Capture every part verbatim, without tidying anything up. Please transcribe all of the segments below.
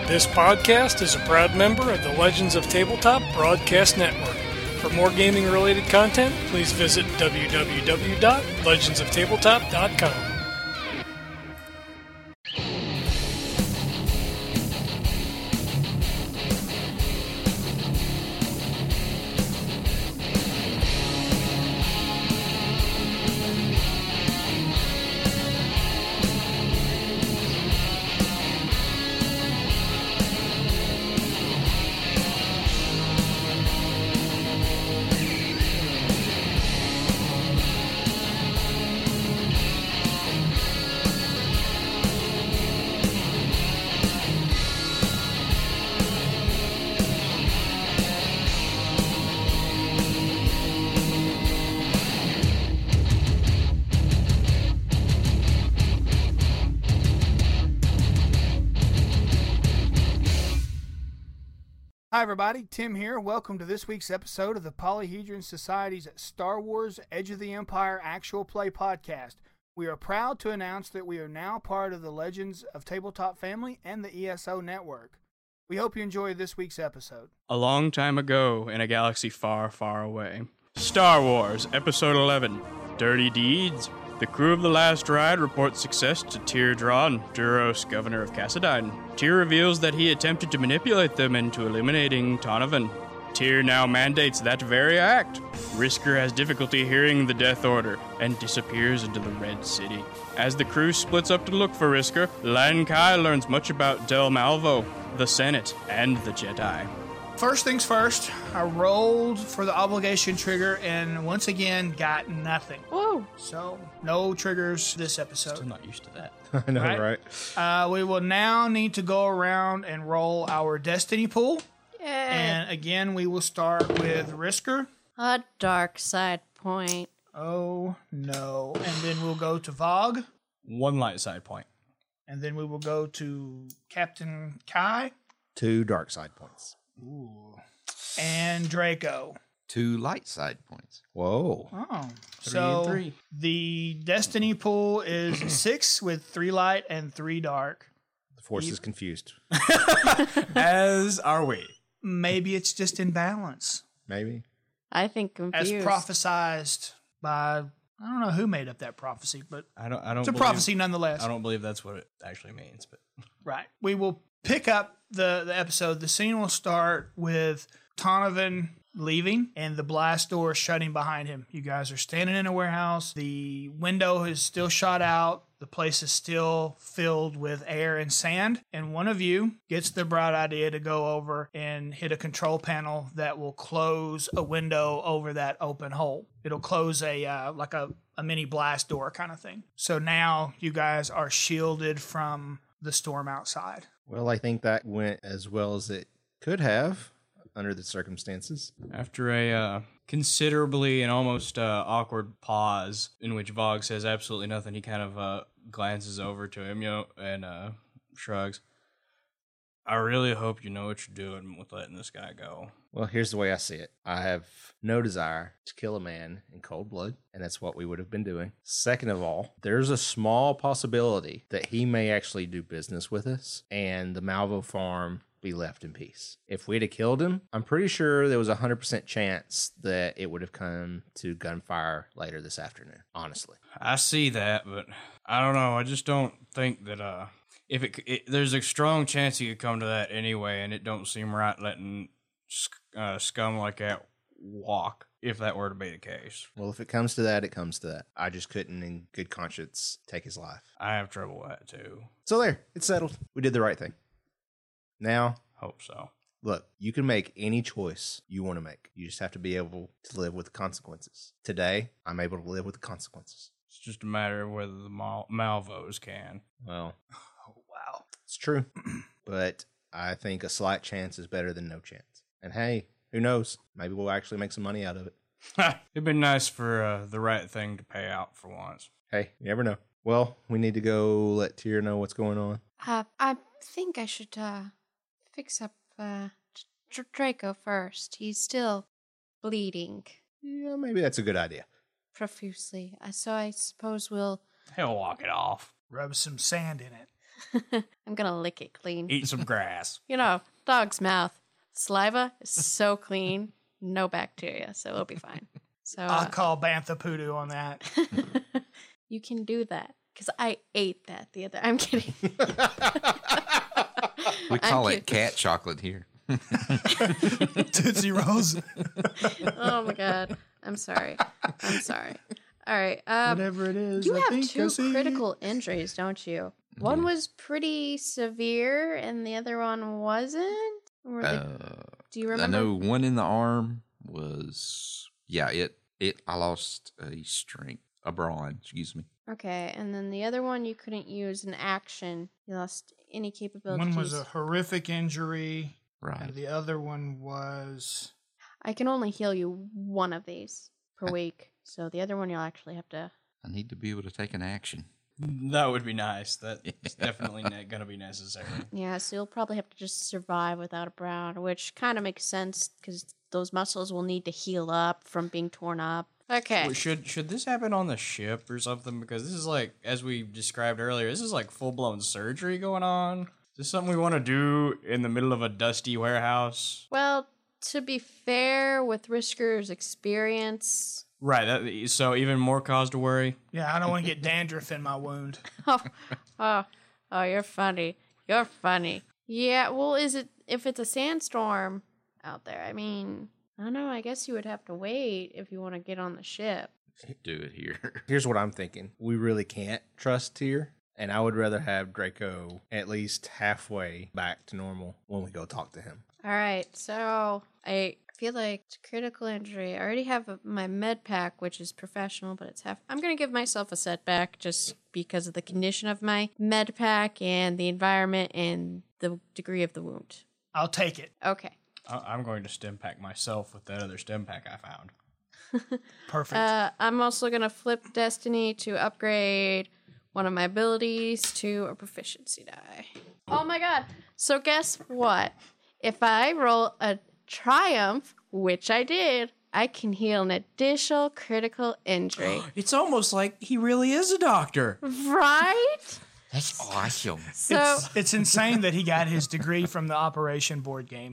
This podcast is a proud member of the Legends of Tabletop Broadcast Network. For more gaming-related content, please visit w w w dot legends of tabletop dot com. Hi everybody, Tim here. Welcome to this week's episode of the Polyhedron Society's Star Wars Edge of the Empire Actual Play Podcast. We are proud to announce that we are now part of the Legends of Tabletop family and the E S O network. We hope you enjoy this week's episode. A long time ago in a galaxy far, far away. Star Wars, Episode eleven, Dirty Deeds. The crew of the last ride reports success to Tyr Dron, Duros, governor of Cassadine. Tyr reveals that he attempted to manipulate them into eliminating Tonovan. Tyr now mandates that very act. Risker has difficulty hearing the Death Order and disappears into the Red City. As the crew splits up to look for Risker, Lan Kai learns much about Del Malvo, the Senate, and the Jedi. First things first, I rolled for the obligation trigger and once again got nothing. Whoa. So, no triggers this episode. Still not used to that. I know, Right? right? Uh, we will now need to go around and roll our destiny pool. Yeah. And again, we will start with Risker. A dark side point. Oh, no. And then we'll go to Vogue. One light side point. And then we will go to Captain Kai. Two dark side points. Ooh. And Draco. Two light side points. Whoa. Oh. Three so and three. The destiny pool is six with three light and three dark. The force is confused. As are we. Maybe it's just in balance. Maybe. I think confused. As prophesized by, I don't know who made up that prophecy, but I don't. I don't. it's a believe, prophecy nonetheless. I don't believe that's what it actually means, but Right. We will pick up the, the episode. The scene will start with Tonovan leaving and the blast door shutting behind him. You guys are standing in a warehouse. The window is still shot out. The place is still filled with air and sand. And one of you gets the bright idea to go over and hit a control panel that will close a window over that open hole. It'll close a uh, like a, a mini blast door kind of thing. So now you guys are shielded from the storm outside. Well, I think that went as well as it could have under the circumstances. after a uh, considerably and almost uh, awkward pause in which Vogue says absolutely nothing, he kind of uh, glances over to him, you know, and uh, shrugs. I really hope you know what you're doing with letting this guy go. Well, here's the way I see it. I have no desire to kill a man in cold blood, and that's what we would have been doing. Second of all, there's a small possibility that he may actually do business with us, and the Malvo farm be left in peace. If we'd have killed him, I'm pretty sure there was a one hundred percent chance that it would have come to gunfire later this afternoon, honestly. I see that, but I don't know. I just don't think that uh, if it, it there's a strong chance he could come to that anyway, and it don't seem right letting sc- uh, scum like that walk if that were to be the case. Well, if it comes to that, it comes to that. I just couldn't, in good conscience, take his life. I have trouble with that too. So there, it's settled. We did the right thing. Now, Hope so. look, you can make any choice you want to make. You just have to be able to live with the consequences. Today, I'm able to live with the consequences. It's just a matter of whether the Mal- Malvos can. Well, Oh, wow. it's true. But I think a slight chance is better than no chance. And hey, who knows? Maybe we'll actually make some money out of it. It'd been nice for uh, the right thing to pay out for once. Hey, you never know. Well, we need to go let Tyr know what's going on. Uh, I think I should uh, fix up uh, Dr- Draco first. He's still bleeding Yeah, maybe that's a good idea. profusely. Uh, so I suppose we'll... He'll walk it off. Rub some sand in it. I'm gonna lick it clean. Eat some grass. You know, dog's mouth. Saliva is so clean, no bacteria, so it'll be fine. So I'll uh, call Bantha Poodoo on that. you can do that because I ate that the other. I'm kidding. We call I'm it cat chocolate here. Tootsie Rolls. Oh my god, I'm sorry. I'm sorry. All right. Um, Whatever it is. you I have think I two see. critical injuries, don't you? One Yes. was pretty severe, and the other one wasn't. Or they- Uh, do you I remember? know one in the arm was, yeah, it, it, I lost a strength, a brawn, excuse me. Okay, and then the other one you couldn't use an action. You lost any capability. One to was use- a horrific injury, Right. and the other one was. I can only heal you one of these per week, so the other one you'll actually have to. I need to be able to take an action. That would be nice. That's definitely ne- gonna be necessary. Yeah, so you'll probably have to just survive without a brown, which kind of makes sense because those muscles will need to heal up from being torn up. Okay. Well, Should should this happen on the ship or something? Because this is like, as we described earlier, this is like full blown surgery going on. Is this something we want to do in the middle of a dusty warehouse? Well, to be fair, with Risker's experience. Right. That, so even more cause to worry. Yeah, I don't want to get dandruff in my wound. Oh, oh, oh, you're funny. You're funny. Yeah, well, is it if it's a sandstorm out there? I mean, I don't know. I guess you would have to wait if you want to get on the ship. Do it here. Here's what I'm thinking. We really can't trust Tyr, and I would rather have Draco at least halfway back to normal when we go talk to him. All right, so I feel like it's a critical injury. I already have a, my med pack, which is professional, but it's half. I'm gonna give myself a setback just because of the condition of my med pack and the environment and the degree of the wound. I'll take it. Okay. I- I'm going to stim pack myself with that other stim pack I found. Perfect. Uh, I'm also gonna flip Destiny to upgrade one of my abilities to a proficiency die. Oh my god! So guess what? If I roll a triumph, which I did, I can heal an additional critical injury. It's almost like he really is a doctor. Right? That's awesome. So it's, it's insane that he got his degree from the Operation board game.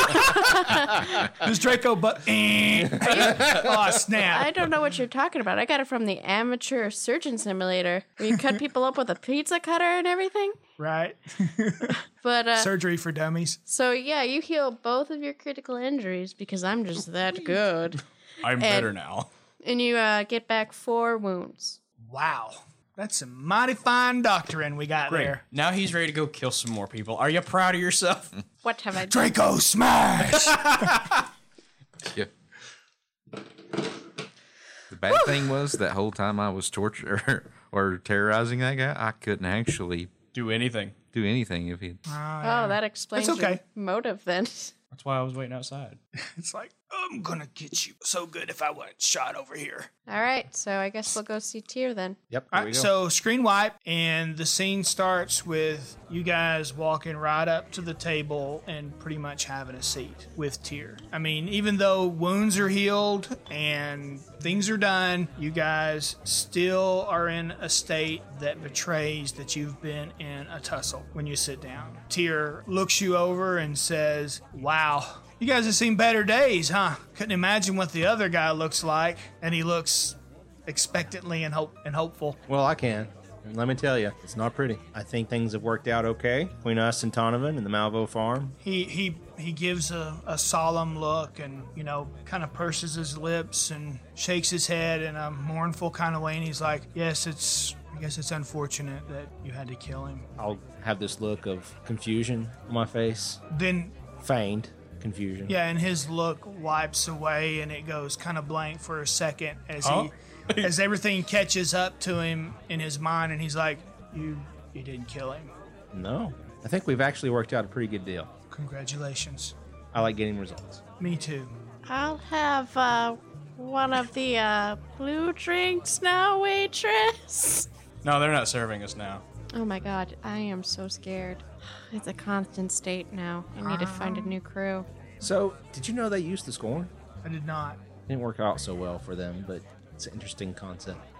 Who's Draco? But oh snap! I don't know what you're talking about. I got it from the amateur surgeon simulator where you cut people up with a pizza cutter and everything. Right? But uh, Surgery for dummies. so yeah, you heal both of your critical injuries because I'm just that good. I'm better now. And you uh, get back four wounds. Wow, that's some mighty fine doctoring we got Great. there. Now he's ready to go kill some more people. Are you proud of yourself? What have I done? Draco smash! Yeah. The bad thing was that whole time I was torturing or terrorizing that guy, I couldn't actually Do anything. do anything if he. Oh, that explains That's okay. your motive then. That's why I was waiting outside. It's like, I'm gonna get you so good if I wasn't shot over here. All right, so I guess we'll go see Tyr then. Yep. All Here we right, go. so screen wipe, and the scene starts with you guys walking right up to the table and pretty much having a seat with Tyr. I mean, even though wounds are healed and things are done, you guys still are in a state that betrays that you've been in a tussle when you sit down. Tyr looks you over and says, "Wow. You guys have seen better days, huh? Couldn't imagine what the other guy looks like." And he looks expectantly and hope and hopeful. Well, I can. And let me tell you, it's not pretty. I think things have worked out okay between us and Donovan and the Malvo farm. He he he gives a, a solemn look and, you know, kind of purses his lips and shakes his head in a mournful kind of way, and he's like, "Yes, it's I guess it's unfortunate that you had to kill him." I'll have this look of confusion on my face. Then Feigned confusion. yeah, and his look wipes away and it goes kind of blank for a second as Huh? he as everything catches up to him in his mind, and he's like, "You you didn't kill him. No. I think we've actually worked out a pretty good deal. Congratulations." I like getting results. Me too. I'll have uh, one of the uh, blue drinks now, waitress. No, they're not serving us now. Oh my god, I am so scared. It's a constant state now. I need to find a new crew. So, did you know they used the scorn? I did not. Didn't work out so well for them, but it's an interesting concept.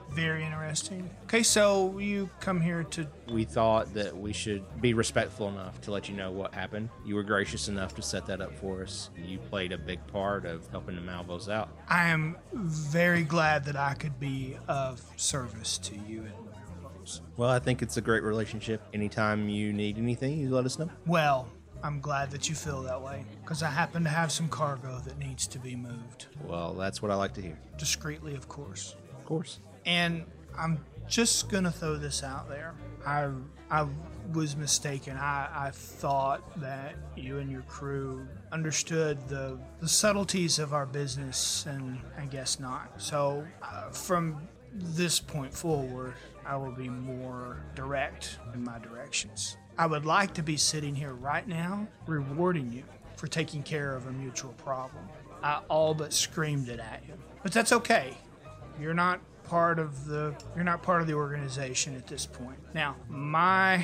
Very interesting. Okay, so you come here to... We thought that we should be respectful enough to let you know what happened. You were gracious enough to set that up for us. You played a big part of helping the Malvos out. I am very glad that I could be of service to you and the Malvos. Well, I think it's a great relationship. Anytime you need anything, you let us know. Well, I'm glad that you feel that way, because I happen to have some cargo that needs to be moved. Well, that's what I like to hear. Discreetly, of course. Of course. And I'm just gonna throw this out there. I I was mistaken. I, I thought that you and your crew understood the, the subtleties of our business, and I guess not. So uh, from this point forward, I will be more direct in my directions. I would like to be sitting here right now rewarding you for taking care of a mutual problem. I all but screamed it at you. But that's okay. You're not part of the you're not part of the organization at this point. Now, my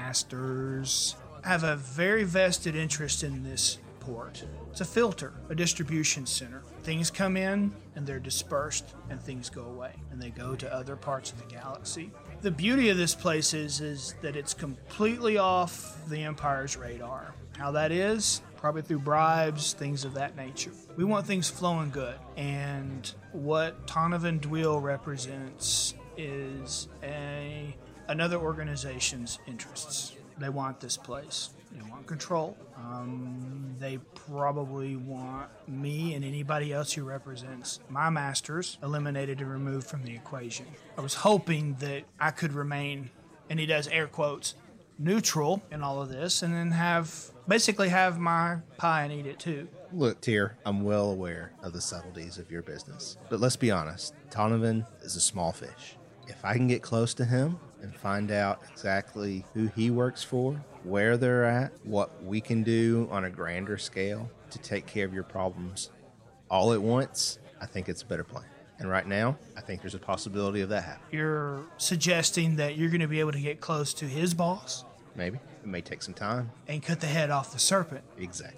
masters have a very vested interest in this port. It's a filter, a distribution center. Things come in and they're dispersed, and things go away and they go to other parts of the galaxy. The beauty of this place is is that it's completely off the Empire's radar. How that is? Probably through bribes, things of that nature. We want things flowing good. And what Tonovan Dweel represents is a another organization's interests. They want this place. They want control. Um, they probably want me and anybody else who represents my masters eliminated and removed from the equation. I was hoping that I could remain, and he does air quotes, neutral in all of this, and then have basically have my pie and eat it too. Look, Tyr, I'm well aware of the subtleties of your business. But let's be honest, Tonovan is a small fish. If I can get close to him and find out exactly who he works for, where they're at, what we can do on a grander scale to take care of your problems all at once, I think it's a better plan. And right now, I think there's a possibility of that happening. You're suggesting that you're going to be able to get close to his boss Maybe. It may take some time. and cut the head off the serpent. Exactly.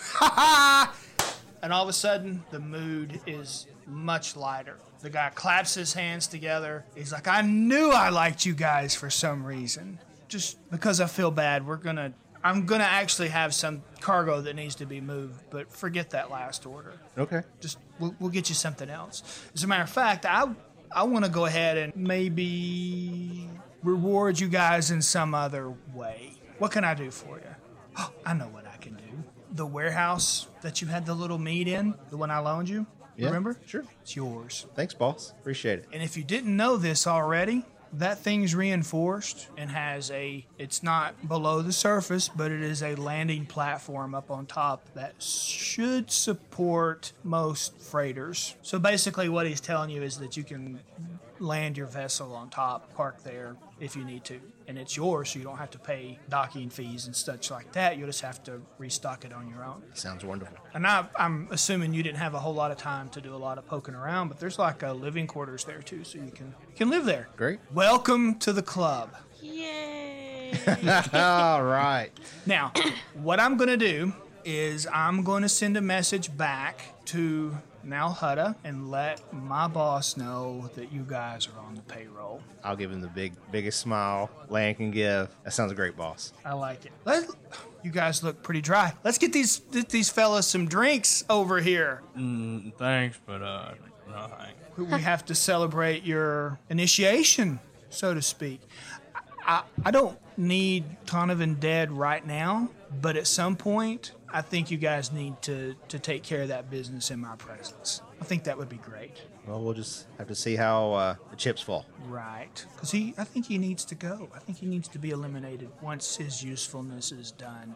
And all of a sudden, the mood is much lighter. The guy claps his hands together. He's like, I knew I liked you guys for some reason. Just because I feel bad, we're going to... I'm going to actually have some cargo that needs to be moved, but forget that last order. Okay. Just, we'll, we'll get you something else. As a matter of fact, I, I want to go ahead and maybe reward you guys in some other way. What can I do for you? Oh, I know what I can do. The warehouse that you had the little meat in, the one I loaned you, Yeah, remember? sure. It's yours. Thanks, boss. Appreciate it. And if you didn't know this already, that thing's reinforced and has a, it's not below the surface, but it is a landing platform up on top that should support most freighters. So basically what he's telling you is that you can land your vessel on top, park there if you need to. And it's yours, so you don't have to pay docking fees and such like that. You'll just have to restock it on your own. Sounds wonderful. And I, I'm assuming you didn't have a whole lot of time to do a lot of poking around, but there's like a living quarters there too, so you can you can live there. Great. Welcome to the club. Yay! All right. Now, what I'm going to do is I'm going to send a message back to Nalhutta and let my boss know that you guys are on the payroll. I'll give him the big, biggest smile Land can give. That sounds great, boss. I like it. Let, you guys look pretty dry. Let's get these get these fellas some drinks over here. Mm, thanks, but uh, no thanks. We have to celebrate your initiation, so to speak. I, I don't need Tonovan dead right now, but at some point, I think you guys need to, to take care of that business in my presence. I think that would be great. Well, we'll just have to see how uh, the chips fall. Right. Because he, I think he needs to go. I think he needs to be eliminated once his usefulness is done.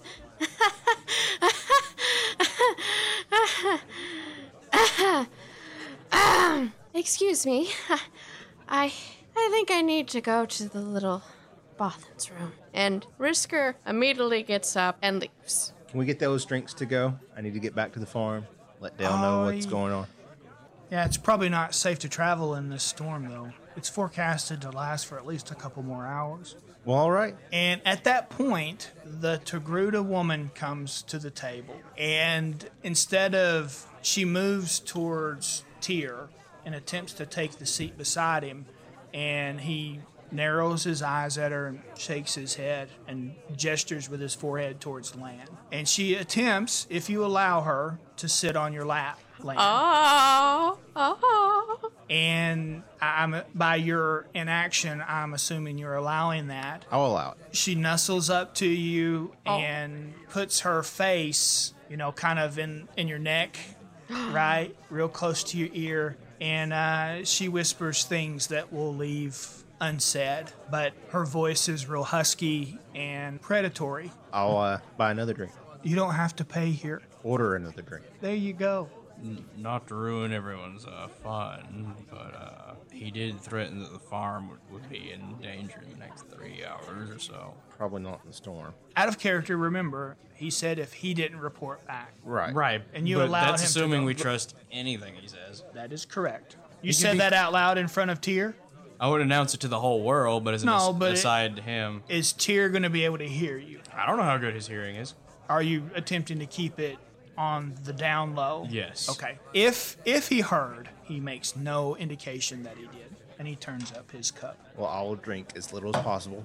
Excuse me. I I think I need to go to the little Bothan's room. And Risker immediately gets up and leaves. Can we get those drinks to go? I need to get back to the farm. Let Dale know Oh, what's yeah. going on. Yeah, it's probably not safe to travel in this storm, though. It's forecasted to last for at least a couple more hours. Well, all right. And at that point, the Togruta woman comes to the table. And instead of, she moves towards Tyr and attempts to take the seat beside him, and he narrows his eyes at her and shakes his head and gestures with his forehead towards land. And she attempts, if you allow her, to sit on your lap, land. Oh, oh. And I'm by your inaction, I'm assuming you're allowing that. I'll allow it. She nuzzles up to you Oh. and puts her face, you know, kind of in, in your neck, right? Real close to your ear. And uh, she whispers things that will leave unsaid, but her voice is real husky and predatory. I'll uh, buy another drink. You don't have to pay here. Order another drink. There you go. Not to ruin everyone's uh, fun, but uh, he did threaten that the farm would, would be in danger in the next three hours or so. Probably not in the storm. Out of character, remember, he said if he didn't report back. Right. Right, And you but allowed that's him to assuming go- we trust anything he says. That is correct. You could said be- that out loud in front of Tyr? I would announce it to the whole world, but as an No, as- but it- aside to him, Is Tyr going to be able to hear you? I don't know how good his hearing is. Are you attempting to keep it on the down low? Yes. Okay. If if he heard, he makes no indication that he did, and he turns up his cup. Well, I will drink as little as possible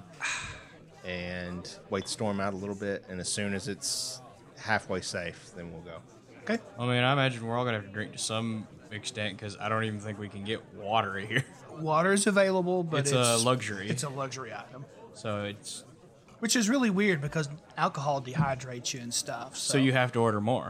and wait the storm out a little bit. And as soon as it's halfway safe, then we'll go. Okay. I mean, I imagine we're all gonna have to drink to some extent because I don't even think we can get water here. Water is available, but It's it's, a luxury. It's a luxury item, So it's which is really weird because alcohol dehydrates you and stuff. So, so you have to order more.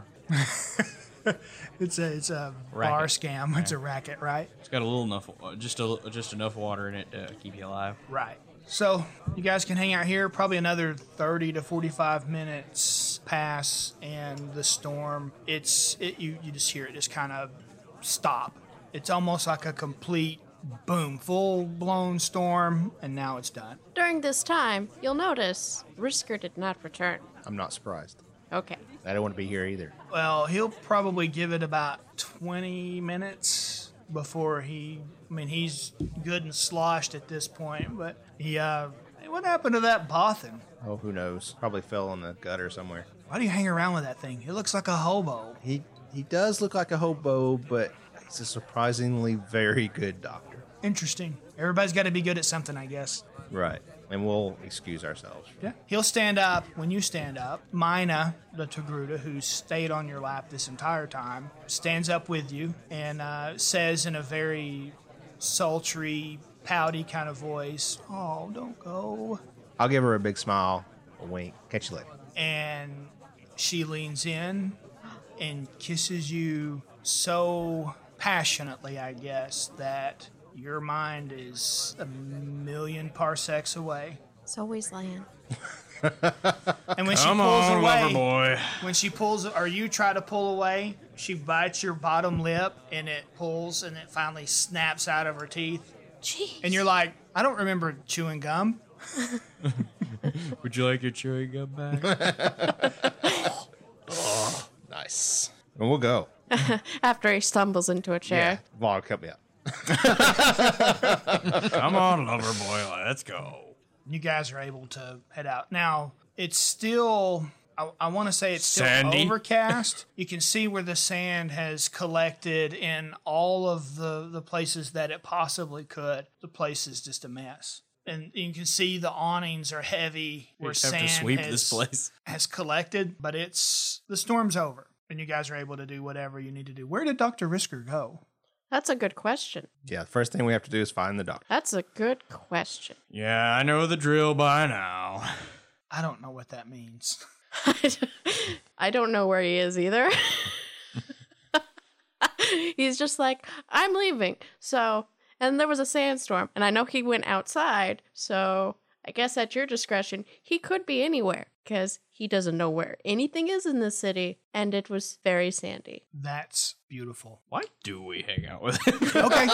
it's a it's a bar Racket. scam. It's a racket, right? It's got a little enough, uh, just a, just enough water in it to keep you alive. Right. So you guys can hang out here. Probably another thirty to forty-five minutes pass, and the storm. It's it. You you just hear it just kind of stop. It's almost like a complete boom, full blown storm, and now it's done. During this time, you'll notice Risker did not return. I'm not surprised. Okay. I don't want to be here either. Well, he'll probably give it about twenty minutes before he. I mean, he's good and sloshed at this point, but he. uh hey, What happened to that Bothan? Oh, who knows? Probably fell in the gutter somewhere. Why do you hang around with that thing? It looks like a hobo. He he does look like a hobo, but he's a surprisingly very good doctor. Interesting. Everybody's got to be good at something, I guess. Right. And we'll excuse ourselves. Yeah. He'll stand up when you stand up. Mina, the Togruta, who stayed on your lap this entire time, stands up with you and uh, says in a very sultry, pouty kind of voice, "Oh, don't go." I'll give her a big smile, a wink. Catch you later. And she leans in and kisses you so passionately, I guess, that your mind is a million parsecs away. It's always land. And when she Come pulls on, away, lover boy. when she pulls, or you try to pull away, she bites your bottom lip and it pulls and it finally snaps out of her teeth. Jeez. And you're like, I don't remember chewing gum. Would you like your chewing gum back? Nice. And we'll go. After he stumbles into a chair. Vog, help me out. Come on, lover boy, let's go. You guys are able to head out. Now, it's still, I, I want to say it's still Sandy. overcast. You can see where the sand has collected in all of the, the places that it possibly could. The place is just a mess. And you can see the awnings are heavy where We have sand to sweep has, this place. has collected, but it's, the storm's over. And you guys are able to do whatever you need to do. Where did Doctor Risker go? That's a good question. Yeah, the first thing we have to do is find the doctor. That's a good question. Yeah, I know the drill by now. I don't know what that means. I don't know where he is either. He's just like, I'm leaving. So, and there was a sandstorm, and I know he went outside. So, I guess at your discretion, he could be anywhere because he doesn't know where anything is in the city, and it was very sandy. That's beautiful. Why do we hang out with him? Okay.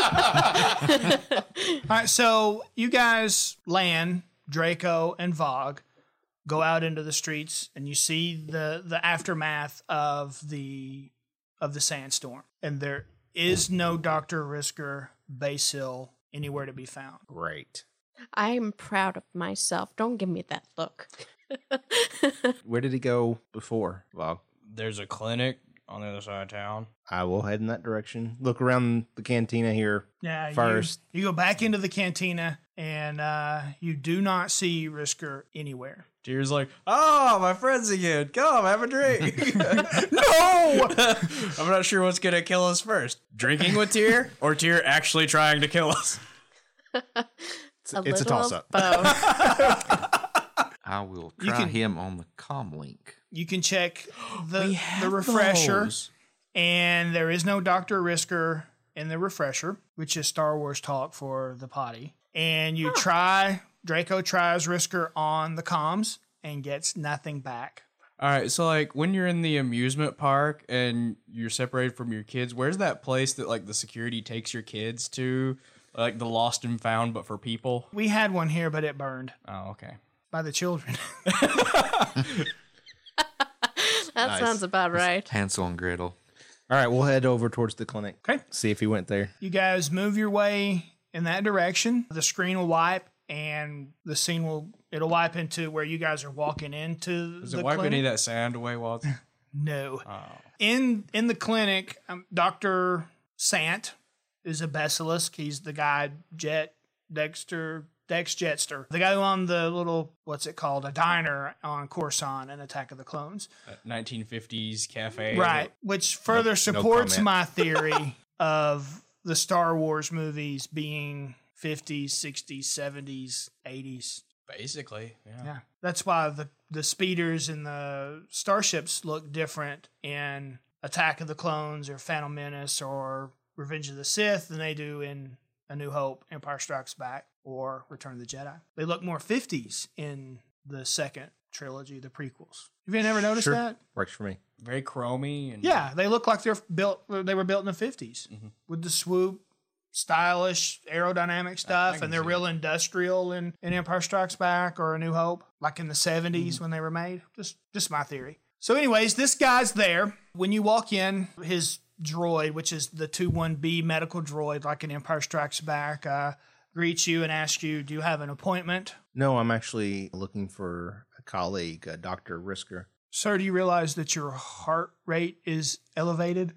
All right, so you guys land, Draco and Vogue, go out into the streets, and you see the the aftermath of the of the sandstorm. And there is no Doctor Risker Basil anywhere to be found. Great. I'm proud of myself. Don't give me that look. Where did he go before, Vog? There's a clinic on the other side of town. I will head in that direction. Look around the cantina here. Yeah, you- First. You, go back into the cantina, and uh, you do not see Risker anywhere. Tyr's like, oh, my friends again. Come, have a drink. No! I'm not sure what's going to kill us first. Drinking with Tyr or Tyr actually trying to kill us? It's a, A it's a little toss up. both. I will You try can- him on the comm link. You can check the, the refresher, and there is no Doctor Risker in the refresher, which is Star Wars talk for the potty. And you try, Draco tries Risker on the comms and gets nothing back. All right, so like when you're in the amusement park and you're separated from your kids, where's that place that like the security takes your kids to? Like the lost and found, but for people? We had one here, but it burned Oh, okay. by the children. That Nice. sounds about right. Hansel and Gretel. All right, we'll head over towards the clinic. Okay. See if he went there. You guys move your way in that direction. The screen will wipe, and the scene will it'll wipe into where you guys are walking into Does the it wipe clinic. any of that sand away while it's... No. Oh. In in the clinic, um, Doctor Sant is a basilisk. He's the guy Jet Dexter Dex Jetster, the guy who owned the little what's it called, a diner on Coruscant in Attack of the Clones. nineteen fifties cafe. Right, which further no supports comment. my theory of the Star Wars movies being fifties, sixties, seventies, eighties. Basically, yeah. Yeah, that's why the the speeders and the starships look different in Attack of the Clones or Phantom Menace or Revenge of the Sith than they do in A New Hope, Empire Strikes Back, or Return of the Jedi. They look more fifties in the second trilogy, the prequels. Have you never noticed Sure. that? Works for me. Very chromy. And Yeah, they look like they're built. They were built in the fifties Mhm. with the swoop, stylish aerodynamic stuff, can and they're see real industrial in, in Empire Strikes Back or A New Hope, like in the seventies Mm-hmm. when they were made. Just just my theory. So, anyways, this guy's there. When you walk in, his droid, which is the two one B medical droid, like in Empire Strikes Back, uh, greets you and asks you, "Do you have an appointment?" No, I'm actually looking for a colleague, uh, Doctor Risker. Sir, do you realize that your heart rate is elevated?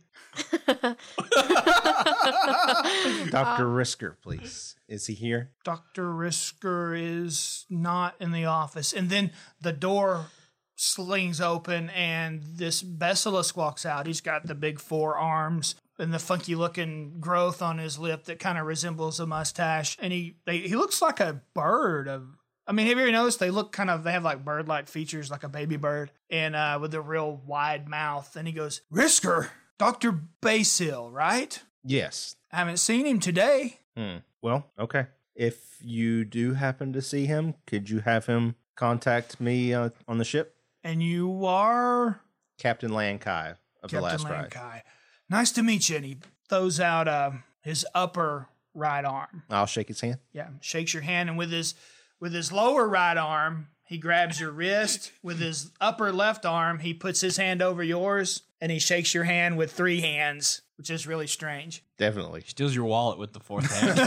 Doctor Risker, please. Is he here? Doctor Risker is not in the office. And then the door slings open and this basilisk walks out. He's got the big four arms and the funky looking growth on his lip that kind of resembles a mustache. And he they, he looks like a bird of I mean, have you ever noticed they look kind of, they have like bird-like features, like a baby bird, and uh, with a real wide mouth. And he goes, Risker, Doctor Basil, right? Yes. I haven't seen him today. Hmm. Well, okay. If you do happen to see him, could you have him contact me uh, on the ship? And you are Captain Lankai of the Captain Last Ride. Lankai. Nice to meet you. And he throws out uh, his upper right arm. I'll shake his hand. Yeah, shakes your hand, and with his with his lower right arm, he grabs your wrist. With his upper left arm, he puts his hand over yours, and he shakes your hand with three hands, which is really strange. Definitely. Steals your wallet with the fourth hand.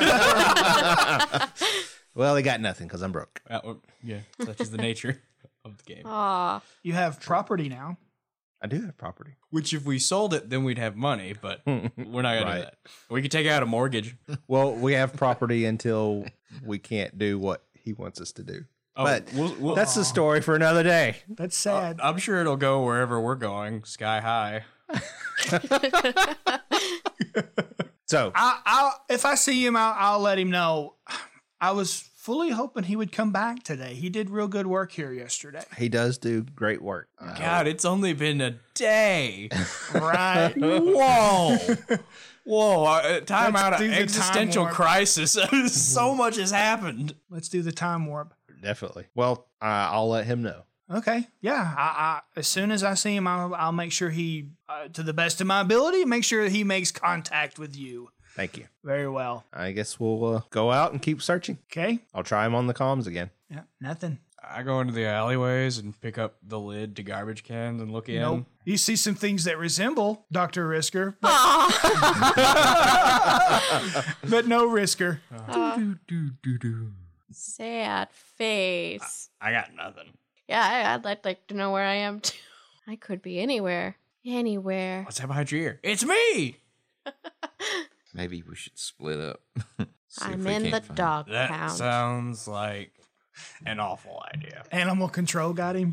Well, he got nothing because I'm broke. Uh, well, yeah, such is the nature of the game. Aw. You have property now. I do have property. Which, if we sold it, then we'd have money, but we're not gonna Right. do that. We could take out a mortgage. Well, we have property until we can't do what he wants us to do. Oh, But we'll, we'll, That's the story for another day. That's sad. I'm sure it'll go wherever we're going, sky high. So, I, I'll if I see him, I'll, I'll let him know. I was fully hoping he would come back today. He did real good work here yesterday. he does do great work. Uh, God, it's only been a day. Right? Whoa. Whoa. Uh, time Let's out of do the time existential warp. crisis. So much has happened. Let's do the time warp. Definitely. Well, uh, I'll let him know. Okay. Yeah. I, I as soon as I see him, I'll, I'll make sure he, uh, to the best of my ability, make sure he makes contact with you. Thank you. Very well. I guess we'll uh, go out and keep searching. Okay. I'll try him on the comms again. Yeah. Nothing. I go into the alleyways and pick up the lid to garbage cans and look in. Nope. You see some things that resemble Doctor Risker, but, but no Risker. Sad face. I got nothing. Yeah, I, I'd like, like to know where I am too. I could be anywhere. Anywhere. What's that behind your ear? It's me! Maybe we should split up. See if I'm we in the can't find- dog That pound. sounds like an awful idea. Animal control got him.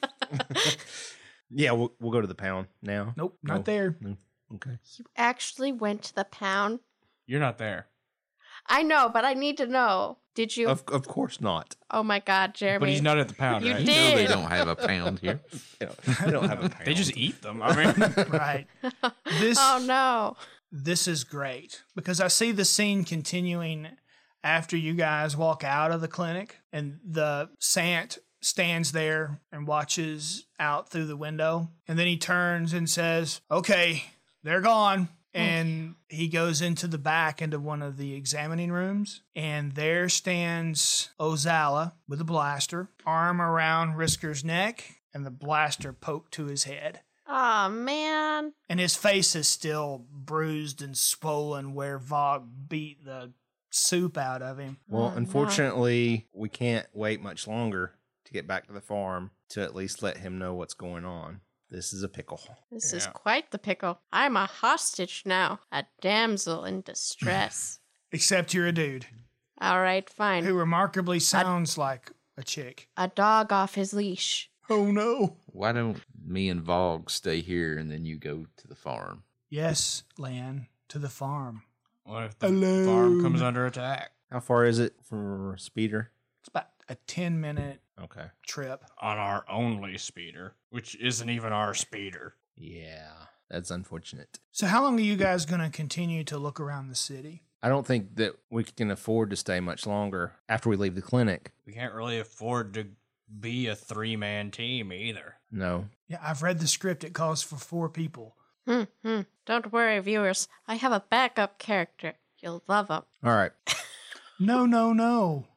Yeah, we'll, we'll go to the pound now. Nope, not No. there. No. Okay. You actually went to the pound? You're not there. I know, but I need to know. Did you? Of, of course not. Oh my God, Jeremy. But he's not at the pound, You right? You know they did. don't have a pound here. You know, we don't have a pound. They just eat them. I mean, Right. This Oh no. this is great because I see the scene continuing after you guys walk out of the clinic and the Sant stands there and watches out through the window. And then he turns and says, okay, they're gone. And he goes into the back into one of the examining rooms. And there stands Ozala with a blaster, arm around Risker's neck, and the blaster poked to his head. Oh man. And his face is still bruised and swollen where Vogue beat the soup out of him. Well, Oh, no. unfortunately, we can't wait much longer to get back to the farm to at least let him know what's going on. This is a pickle. This is Yeah. quite the pickle. I'm a hostage now, a damsel in distress. Except you're a dude All right, fine. who remarkably sounds like a chick. A dog off his leash. Oh no. Why don't me and Vogue stay here and then you go to the farm? Yes, Lan, to the farm. what if the Hello. farm comes under attack How far is it for Speeder? It's about a ten minute Okay. trip. on our only speeder, which isn't even our speeder? Yeah, that's unfortunate. So how long are you guys going to continue to look around the city? I don't think that we can afford to stay much longer after we leave the clinic. We can't really afford to be a three-man team either. No. Yeah, I've read the script. It calls for four people. Hmm, hmm. Don't worry, viewers. I have a backup character. You'll love him. All right. No, no, no.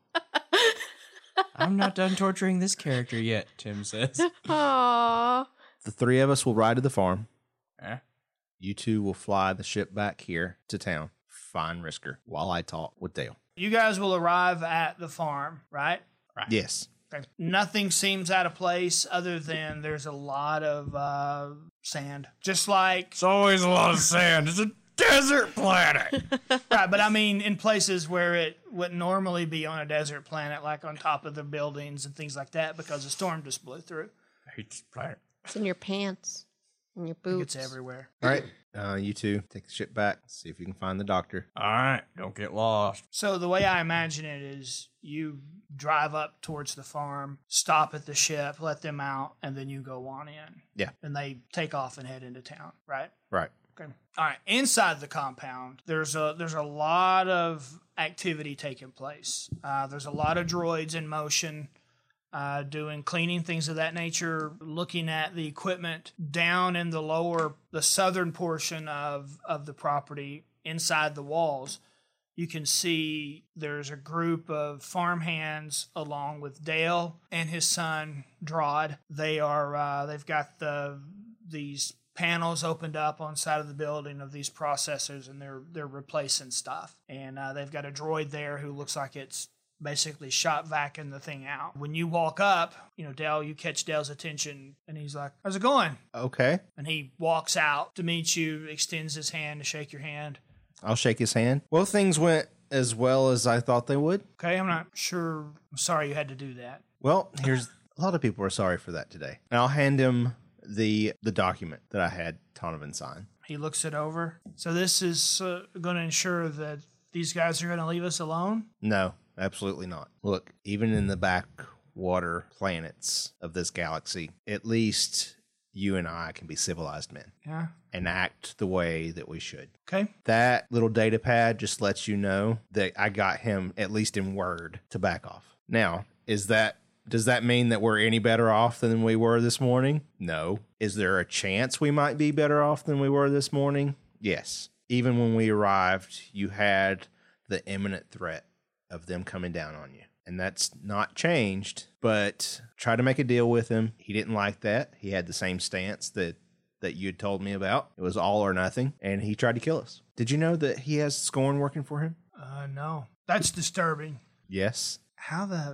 I'm not done torturing this character yet, Tim says. Aww. The three of us will ride to the farm. Eh? You two will fly the ship back here to town. Find Risker while I talk with Dale. You guys will arrive at the farm, right? Yes. Okay. Nothing seems out of place other than there's a lot of uh, sand. Just like, It's always a lot of sand. It's a desert planet. right, but I mean in places where it would normally be on a desert planet, like on top of the buildings and things like that, because the storm just blew through. I hate this planet. It's in your pants. In your It boots. gets everywhere. All right. Uh, you two take the ship back. See if you can find the doctor. All right, don't get lost. So the way I imagine it is you drive up towards the farm, stop at the ship, let them out, and then you go on in. Yeah. And they take off and head into town, right? Right. Okay. All right. Inside the compound, there's a there's a lot of activity taking place. Uh, there's a lot of droids in motion, uh, doing cleaning, things of that nature. Looking at the equipment down in the lower, the southern portion of of the property, inside the walls, you can see there's a group of farmhands along with Dale and his son Drod. They are uh, they've got the these panels opened up on side of the building of these processors, and they're they're replacing stuff. And uh, they've got a droid there who looks like it's basically shot vacuuming the thing out. When you walk up, you know, Dale, you catch Dale's attention, and he's like, "How's it going?" Okay. And he walks out to meet you, extends his hand to shake your hand. I'll shake his hand. Well, things went as well as I thought they would. Okay, I'm not sure. I'm sorry you had to do that. Well, here's a lot of people are sorry for that today. And I'll hand him the the document that I had Donovan sign. He looks it over. So this is uh, going to ensure that these guys are going to leave us alone? No, absolutely not. Look, even in the backwater planets of this galaxy, at least you and I can be civilized men Yeah. and act the way that we should. Okay. That little data pad just lets you know that I got him, at least in word, to back off. Now, is that does that mean that we're any better off than we were this morning? No. Is there a chance we might be better off than we were this morning? Yes. Even when we arrived, you had the imminent threat of them coming down on you. And that's not changed, but try to make a deal with him. He didn't like that. He had the same stance that that you had told me about. It was all or nothing, and he tried to kill us. Did you know that he has Scorn working for him? Uh, no. That's disturbing. Yes. How the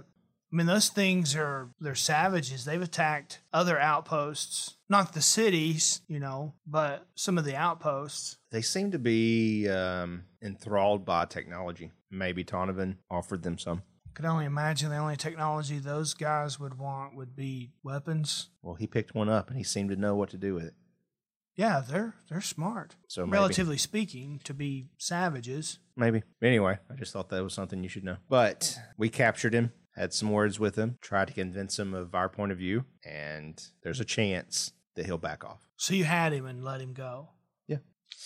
I mean, those things are, they're savages. They've attacked other outposts, not the cities, you know, but some of the outposts. They seem to be um, enthralled by technology. Maybe Donovan offered them some. Could only imagine the only technology those guys would want would be weapons. Well, he picked one up and he seemed to know what to do with it. Yeah, they're they're smart. So maybe. Relatively speaking, to be savages. Maybe. Anyway, I just thought that was something you should know. But we captured him, had some words with him, tried to convince him of our point of view, and there's a chance that he'll back off. So you had him and let him go. Yeah.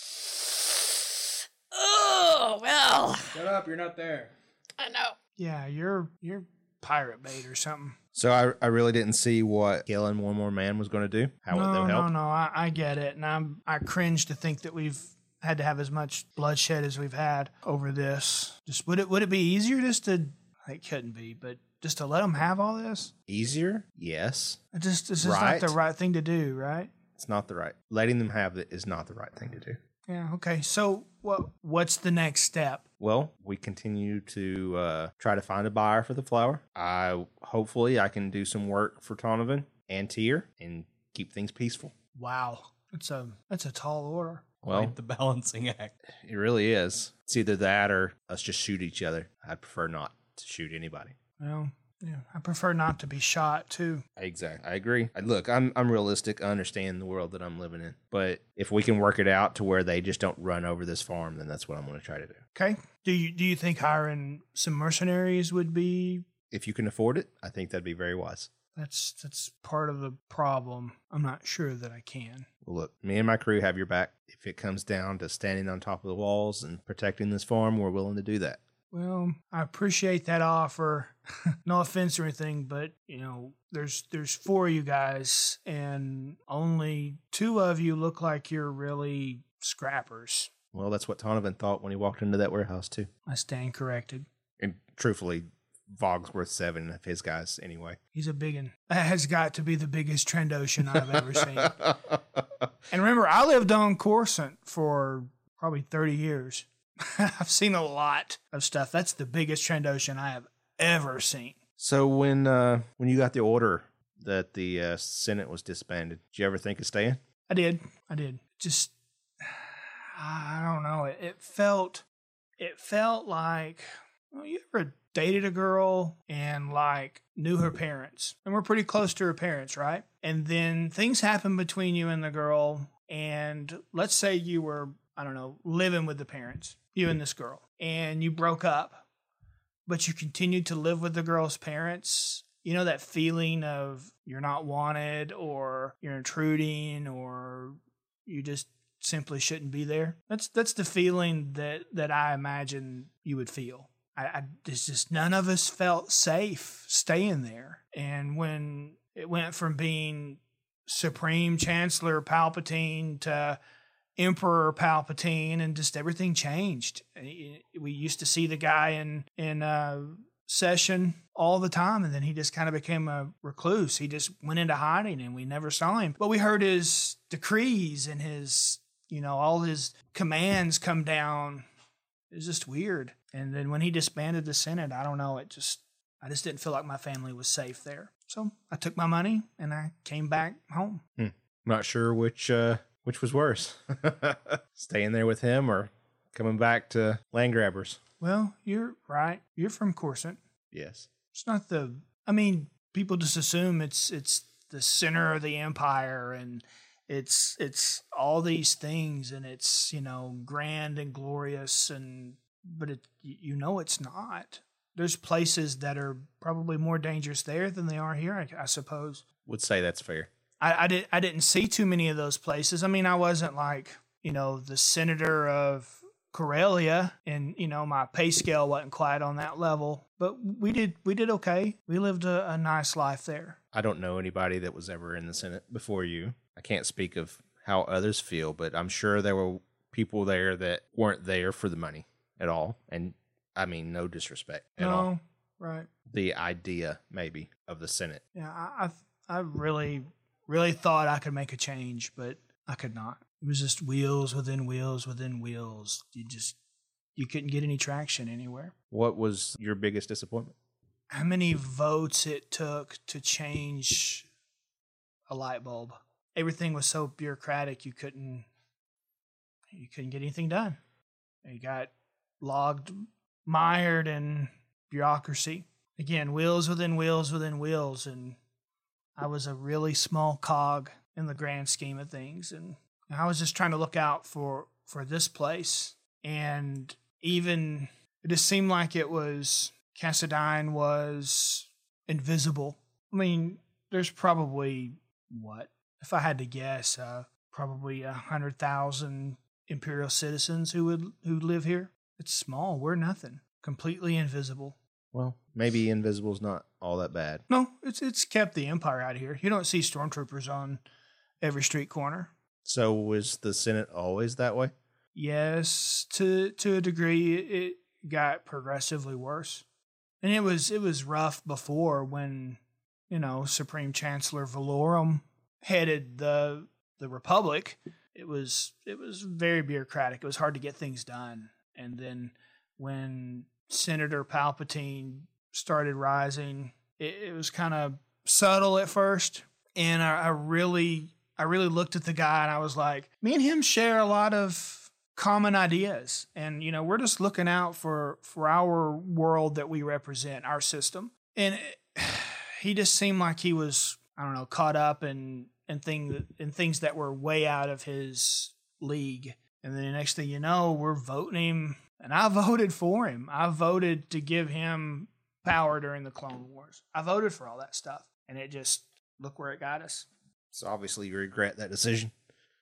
Oh, well. Shut up, you're not there. I know. Yeah, you're you're pirate bait or something. So I, I really didn't see what killing one more man was going to do. How no, would that help? No, no, I, I get it. And I'm, I cringe to think that we've had to have as much bloodshed as we've had over this. Just would it would it be easier just to, it couldn't be, but just to let them have all this? Easier? Yes. It just, it's just Right. not the right thing to do, right? It's not the right. Letting them have it is not the right thing to do. Yeah, okay. So what what's the next step? Well, we continue to uh, try to find a buyer for the flour. I hopefully I can do some work for Donovan and Tyr and keep things peaceful. Wow. That's a that's a tall order. Well, Quite the balancing act. it really is. It's either that or us just shoot each other. I'd prefer not to shoot anybody. Well, yeah, I prefer not to be shot too. Exactly. I agree. I- Look, I'm I'm realistic. I understand the world that I'm living in. But if we can work it out to where they just don't run over this farm, then that's what I'm going to try to do. Okay. Do you do you think hiring some mercenaries would be If you can afford it, I think that'd be very wise. that's that's part of the problem. I'm not sure that I can. Well, look, me and my crew have your back. If it comes down to standing on top of the walls and protecting this farm, we're willing to do that. Well, I appreciate that offer. No offense or anything, but you know, there's there's four of you guys, and only two of you look like you're really scrappers. Well, that's what Donovan thought when he walked into that warehouse, too. I stand corrected. And truthfully, Vogg's worth seven of his guys anyway. He's a big one. That has got to be the biggest Trandoshan I've ever seen. And remember, I lived on Coruscant for probably thirty years. I've seen a lot of stuff. That's the biggest Trandoshan I have ever seen. So when uh, when you got the order that the uh, Senate was disbanded, did you ever think of staying? I did. I did. Just, I don't know. It, it felt, it felt like, well, you ever dated a girl and like knew her parents, and we're pretty close to her parents, right? And then things happen between you and the girl, and let's say you were, I don't know, living with the parents, you and this girl, and you broke up, but you continued to live with the girl's parents. You know, that feeling of you're not wanted, or you're intruding, or you just simply shouldn't be there. That's that's the feeling that, that I imagine you would feel. I, I it's just none of us felt safe staying there. And when it went from being Supreme Chancellor Palpatine to Emperor Palpatine, and just everything changed. We used to see the guy in in uh, session all the time, and then he just kind of became a recluse. He just went into hiding, and we never saw him. But we heard his decrees and his, you know, all his commands come down. It was just weird. And then when he disbanded the Senate, I don't know, it just, I just didn't feel like my family was safe there. So I took my money and I came back home. Hmm. Not sure which uh, which was worse, staying there with him or coming back to Land Grabbers. Well, you're right. You're from Coruscant. Yes. It's not the, I mean, people just assume it's it's the center of the empire, and it's it's all these things, and it's, you know, grand and glorious, and but it, you know, it's not. There's places that are probably more dangerous there than they are here, I, I suppose. Would say that's fair. I, I did I didn't see too many of those places. I mean, I wasn't like, you know, the senator of Corellia, and, you know, my pay scale wasn't quite on that level, but we did we did okay. We lived a, a nice life there. I don't know anybody that was ever in the Senate before you. I can't speak of how others feel, but I'm sure there were people there that weren't there for the money at all. And I mean, no disrespect at no, all. Right. The idea, maybe, of the Senate. Yeah, I, I I really really thought I could make a change, but I could not. It was just wheels within wheels within wheels. You just you couldn't get any traction anywhere. What was your biggest disappointment? how many votes it took to change a light bulb. Everything was so bureaucratic you couldn't you couldn't get anything done. You got logged, mired in bureaucracy. Again, wheels within wheels within wheels, and I was a really small cog in the grand scheme of things, and I was just trying to look out for, for this place, and even it just seemed like it was Cassadine was invisible. I mean, there's probably what, if I had to guess, uh, probably a hundred thousand Imperial citizens who would who live here. It's small. We're nothing. Completely invisible. Well, maybe invisible's not all that bad. No, it's it's kept the Empire out of here. You don't see stormtroopers on every street corner. So was the Senate always that way? Yes, to to a degree, it got progressively worse, and it was it was rough before when, you know, Supreme Chancellor Valorum headed the the Republic. It was it was very bureaucratic. It was hard to get things done, and then when Senator Palpatine started rising, it, it was kind of subtle at first, and I, I really I really looked at the guy and I was like, me and him share a lot of common ideas, and you know, we're just looking out for for our world that we represent, our system. And it, he just seemed like he was, I don't know, caught up in in thing in things that were way out of his league. And then the next thing you know, we're voting him, and I voted for him. I voted to give him power during the Clone Wars. I voted for all that stuff, and it just, look where it got us. So obviously you regret that decision.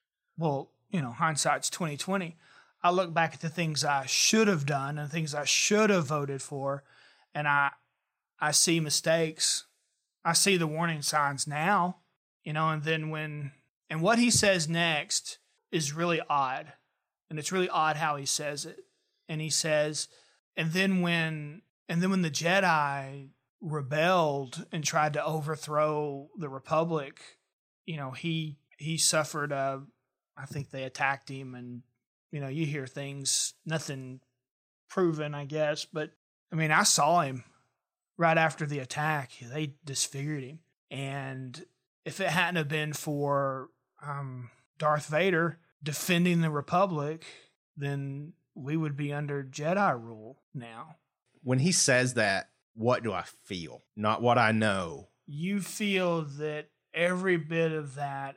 Well, you know, hindsight's twenty twenty. I look back at the things I should have done and things I should have voted for, and I I see mistakes. I see the warning signs now, you know, and then when, and what he says next is really odd. And it's really odd how he says it. And he says, and then when, and then when the Jedi rebelled and tried to overthrow the Republic, you know, he, he suffered a, I think they attacked him, and, you know, you hear things, nothing proven, I guess, but I mean, I saw him right after the attack. They disfigured him. And if it hadn't have been for um, Darth Vader defending the Republic, then we would be under Jedi rule now. When he says that, what do I feel? Not what I know. You feel that every bit of that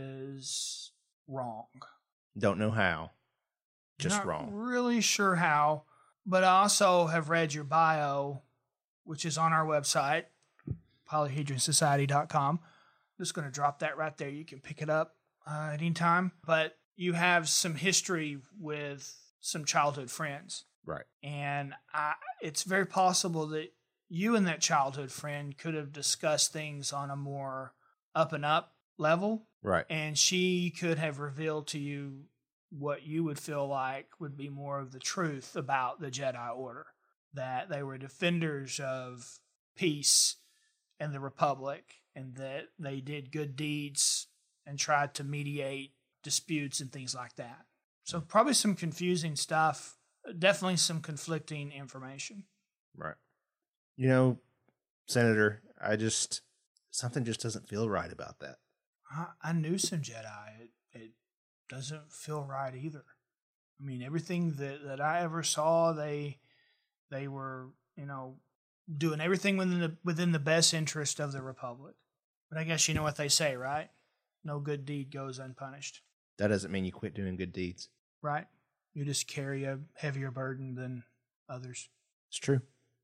is wrong. Don't know how. Just Not wrong. Really sure how, but I also have read your bio, which is on our website, polyhedron society dot com. I'm just going to drop that right there. You can pick it up uh, at any time. But you have some history with some childhood friends. Right. And I, it's very possible that you and that childhood friend could have discussed things on a more up and up level. Right. And she could have revealed to you what you would feel like would be more of the truth about the Jedi Order, that they were defenders of peace and the Republic, and that they did good deeds and tried to mediate disputes and things like that. So probably some confusing stuff, definitely some conflicting information. Right. You know, Senator, I just, something just doesn't feel right about that. I, I knew some Jedi. It, it doesn't feel right either. I mean, everything that, that I ever saw, they they were, you know, doing everything within the within the best interest of the Republic. But I guess you know what they say, right? No good deed goes unpunished. That doesn't mean you quit doing good deeds. Right. You just carry a heavier burden than others. It's true.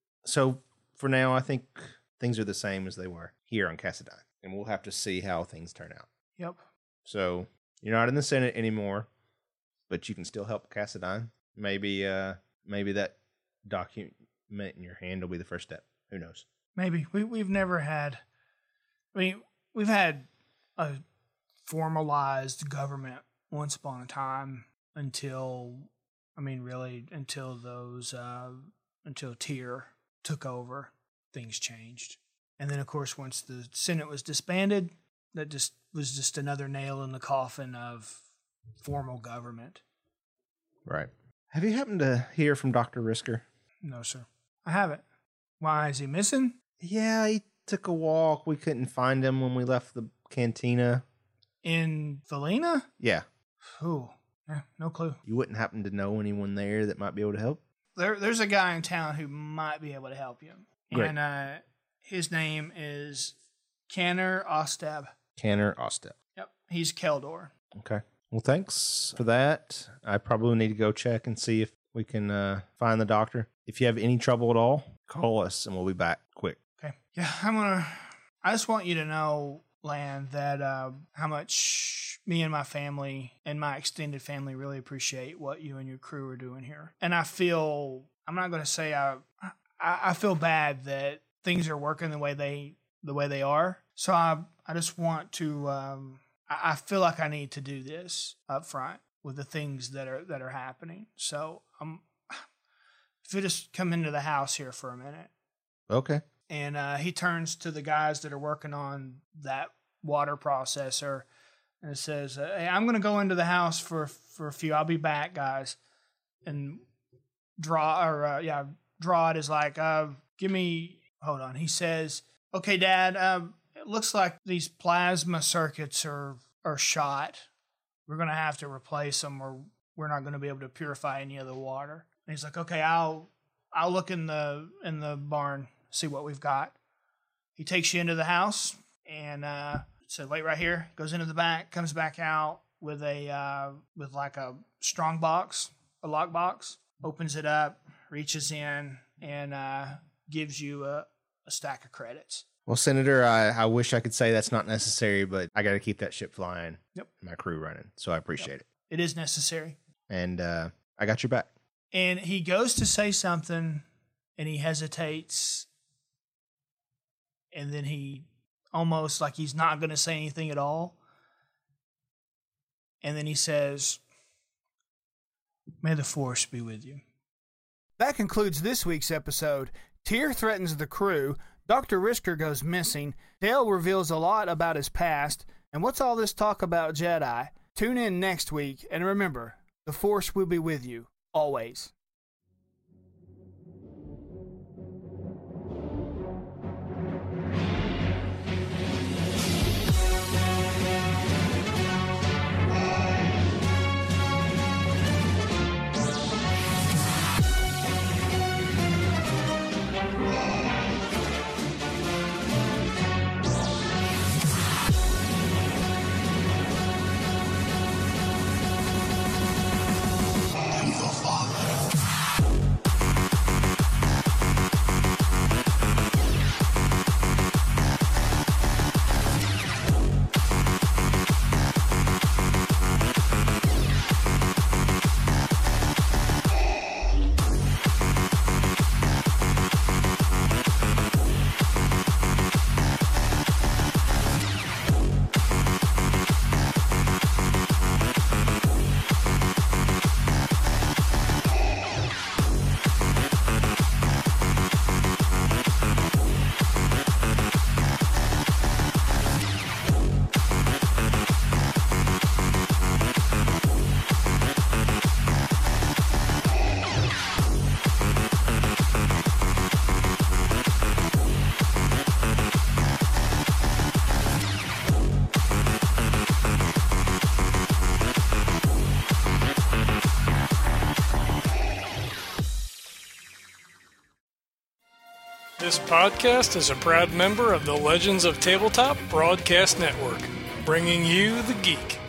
So for now, I think things are the same as they were here on Cassadine, and we'll have to see how things turn out. Yep. So you're not in the Senate anymore, but you can still help Cassadine. Maybe, uh, maybe that document in your hand will be the first step. Who knows? Maybe. We, we've never had, I mean, we've had a formalized government once upon a time until, I mean, really, until those, uh, until Tyr took over, things changed. And then, of course, once the Senate was disbanded, that just was just another nail in the coffin of formal government. Right. Have you happened to hear from Doctor Risker? No, sir. I haven't. Why, is he missing? Yeah, he took a walk. We couldn't find him when we left the cantina. In Valina? Yeah. Ooh, yeah, no clue. You wouldn't happen to know anyone there that might be able to help? There, there's a guy in town who might be able to help you. Great. And uh, his name is Canner Osteb. Canner Osteb. Yep, he's Keldor. Okay. Well, thanks for that. I probably need to go check and see if we can uh, find the doctor. If you have any trouble at all, call us and we'll be back quick. Okay. Yeah, I'm gonna. I just want you to know, Lan, that uh, how much me and my family and my extended family really appreciate what you and your crew are doing here. And I feel I'm not gonna say I I, I feel bad that things are working the way they the way they are. So I I just want to. Um, I, I feel like I need to do this up front with the things that are that are happening. So I'm. If you just come into the house here for a minute. Okay. And uh, he turns to the guys that are working on that water processor and says, hey, I'm going to go into the house for, for a few. I'll be back, guys. And draw, or uh, yeah, draw it is like, uh, give me, hold on. He says, okay, Dad, uh, it looks like these plasma circuits are, are shot. We're going to have to replace them or we're not going to be able to purify any of the water. And he's like, okay, I'll I'll look in the in the barn, see what we've got. He takes you into the house and uh, said, wait right here. Goes into the back, comes back out with a uh, with like a strong box, a lock box. Opens it up, reaches in, and uh, gives you a, a stack of credits. Well, Senator, I, I wish I could say that's not necessary, but I got to keep that ship flying. Yep. And my crew running, so I appreciate Yep. it. It is necessary. And uh, I got your back. And he goes to say something, and he hesitates, and then he almost like he's not going to say anything at all. And then he says, may the force be with you. That concludes this week's episode. Tyr threatens the crew, Doctor Risker goes missing, Dale reveals a lot about his past, and what's all this talk about Jedi? Tune in next week, and remember, the force will be with you. Always. This podcast is a proud member of the Legends of Tabletop Broadcast Network, bringing you the geek.